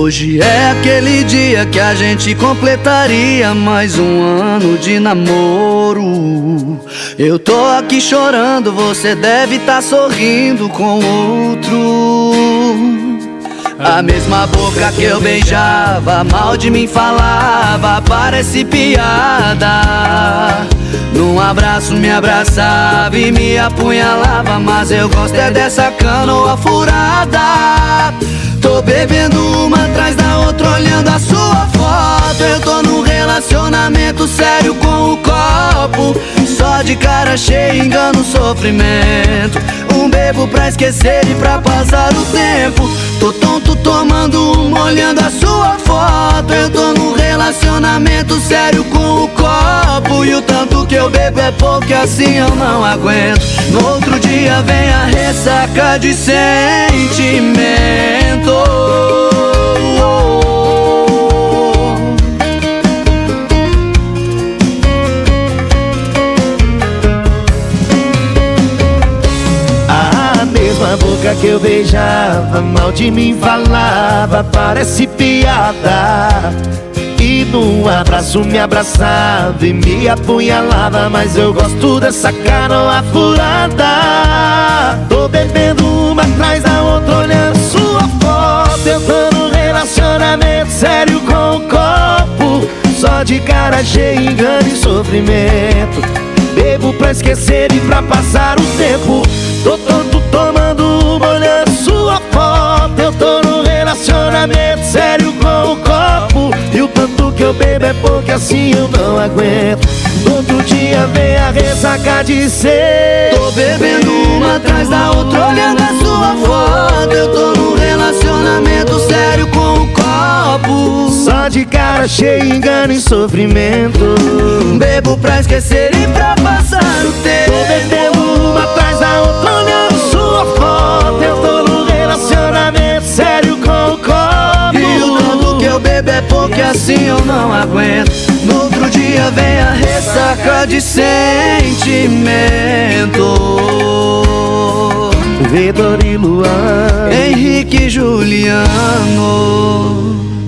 Hoje é aquele dia que a gente completaria mais um ano de namoro. Eu tô aqui chorando, você deve tá sorrindo com outro. A mesma boca que eu beijava, mal de mim falava, parece piada. Num abraço me abraçava e me apunhalava, mas eu gosto é dessa canoa furada. Tô bebendo uma atrás da outra, olhando a sua foto. Eu tô num relacionamento sério com o copo, só de cara cheia, engano, sofrimento. Bebo pra esquecer e pra passar o tempo. Tô tonto tomando uma, olhando a sua foto. Eu tô num relacionamento sério com o copo, e o tanto que eu bebo é pouco, e assim eu não aguento. No outro dia vem a ressaca de sentimento. A boca que eu beijava, mal de mim falava, parece piada. E num abraço me abraçava e me apunhalava, mas eu gosto dessa canoa furada. Tô bebendo uma atrás da outra, olhando sua foto. Eu tô num relacionamento sério com o copo, só de cara cheia, engano e sofrimento. Bebo pra esquecer e pra passar o tempo. Tô tonto tomando uma, olhando sua foto. Eu tô num relacionamento sério com o copo, e o tanto que eu bebo é pouco, assim eu não aguento. Outro dia vem a ressaca de ser. Tô bebendo uma atrás da outra, olhando a sua foto. Eu tô num relacionamento sério com o copo, só de cara cheia, engano e sofrimento. Bebo pra esquecer e pra passar o tempo. Tô bebendo uma atrás da outra, olhando sua foto. Eu tô num relacionamento sério com o copo, e o tanto que eu bebo é pouco, e assim eu não aguento. No outro dia vem a ressaca de sentimento. Vitor e Luan, Henrique e Juliano.